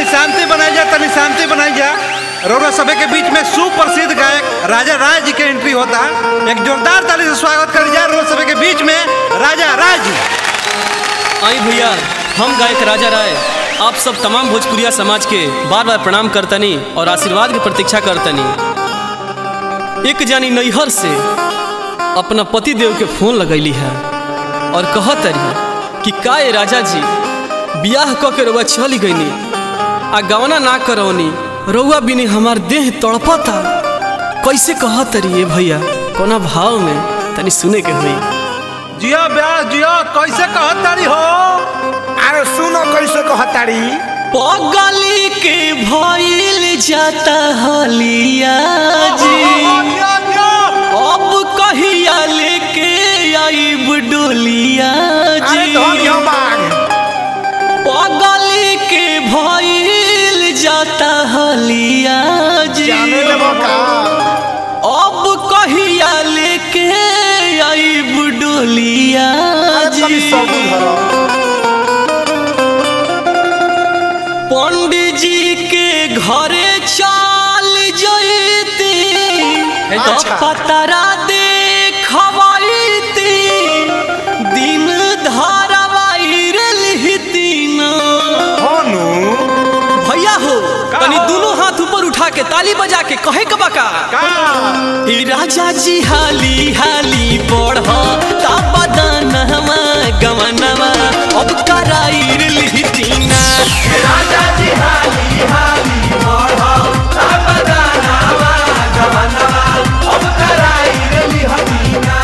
शांति बनाई जा। रौरा सभा के बीच में सुप्रसिद्ध गायक राजा राय जी के एंट्री होता। एक जोरदार ताली से स्वागत कर जा रौरा सभा के बीच में राजा राय जी। आई भैया, हम गायक राजा राय आप सब तमाम भोजपुरिया समाज के बार बार प्रणाम करतनी और आशीर्वाद की प्रतीक्षा करतनी। एक जानी नैहर से अपना पति देव के फोन लगैली है और कहत रही कि का ए राजा जी बियाह क के रउआ चली गईनी आ गवना ना करौनी, रउआ बिनी हमार देह तड़पता। कैसे कहत रही भैया, कोना भाव में तनी सुने के हुई। जिया ब्यास जिया, कैसे कहतारी हो? अरे सुनो कैसे कहतारी। पगली के भइल जाता हलिया जी, अब कहिया लेके आइब डोलिया जी। पगली के भइल जाता हलिया जी, अब कहिया लेके आइब डोलिया जी। पंडित जी के घरे चल जइती तो पतरा देखवाइती, दिन धारावाई रहती ना। भैया हो तनी दोनों हाथ ऊपर उठा के ताली बजा के कहे के बका राजा जी हाली हाली बढ़ बदनवा गवनवा अब कराई रहती ना। राजा जी हाली हाली बढ़ बदनवा गवनवा अब कराई रहती ना।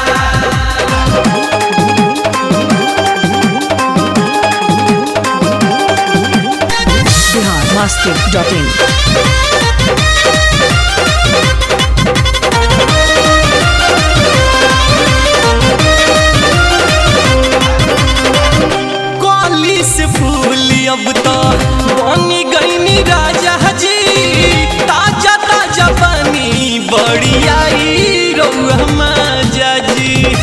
biharmaster.in कली से फूल अब तो बनी गईनी राजा जी, ताजा ताजा बनी बड़ी आई रउआ माजा जी।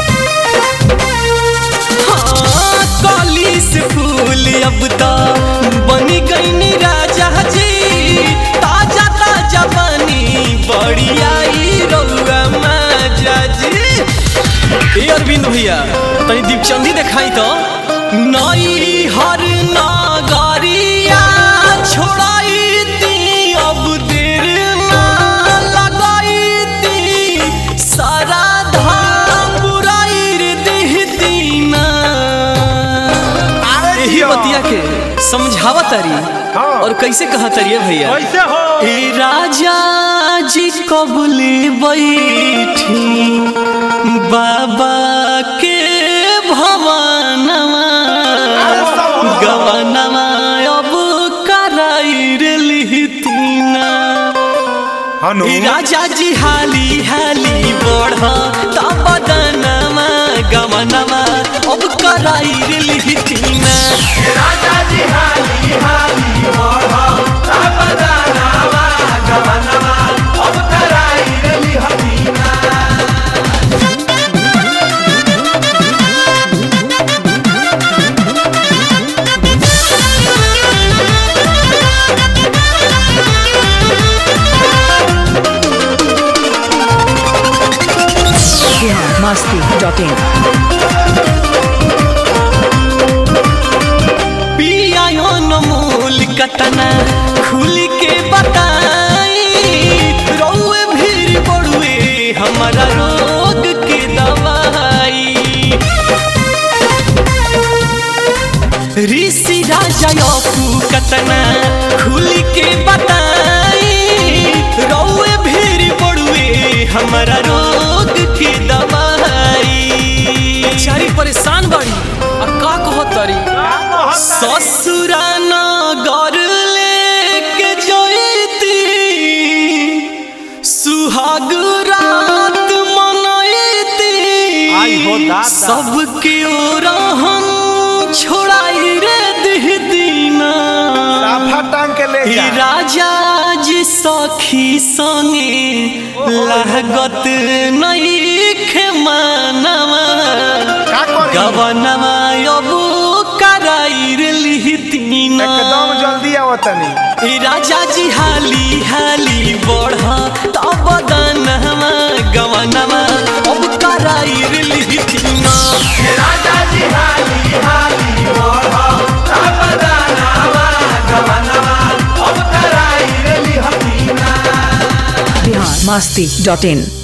हाँ कली से फूल अब तो बनी गईनी राजा जी, ताजा ताजा बनी बड़ी आई रउआ माजा जी। ए अरविंद भैया तनी दीपचंदी दिखाई तो। नई हर नागरिया छोड़ाई ती, अब देर ना लगाई ती, सारा धाम बुराई रे देहती ना। यही बतिया के समझावा तारी और कैसे कहा तारी भैया। कैसे हो? ए राजा जी कबले बैठी बाबा के भवनवा गवनवा अब कराई रहती ना। राजा जी हाली हाली बढ़ बदनवा गवनवा अब कराई रहती ना। राजा जी हाली हाली बढ़ बदनवा गवनवा अब कराई रहती ना। biharmaster.in पिया नमूल कतना खुल के बताई, रउए भीड़ बड़ुए हमारा रोग के दवाई। ऋषि राजा अपू कतना खुल के बताई, रउए भीड़ बड़ुए हमारा रोग के दवाई। बेचारी परेशान बाड़ी आ का कहत तारी। ससुरा नगर लेके जइती, सुहाग रात मनैती, सबके ओरहन छोड़ाई रे देहती ना। राजा जी सखी संगे लागत नहीं खे मानवा गवनवा अब कराई रहती ना। एकदम जल्दी आओ आवतनी। ई राजा जी हाली हाली बढ़ा तब बदनवा गवनवा अब कराई लिखना। राजा जी हाली हाली बढ़ा तब बदनवा गवनवा अब कराई लिखना। biharmasti.in